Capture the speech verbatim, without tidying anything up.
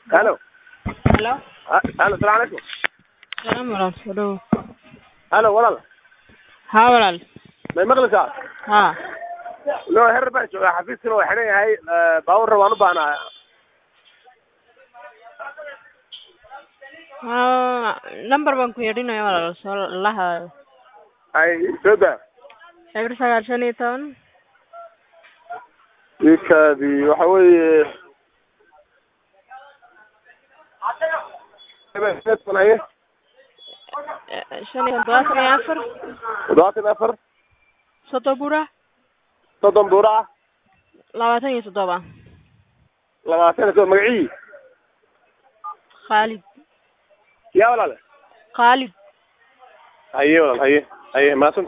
الو Hello. الو السلام عليكم. Salaam walaal. الو walaal Haa walaal. ma maqlaysaa? Haa. loo heer baa jooga xafiiskana waa xiran yahay baawar waan u baahnahay. Haa number baan ku yeedhinayaa walaal soo laha. ay soo daa Eber sagaal shan iyo toban. wiilkaadi waxa weeye shan iyo todobaatan iyo afar. todobaatan iyo afar soddon bura. soddon buura ah labaatan iyo toddoba. labaatan iyo toddoba magacii Khalid. yaa walaal Khalid. haye walaal haye haye maasan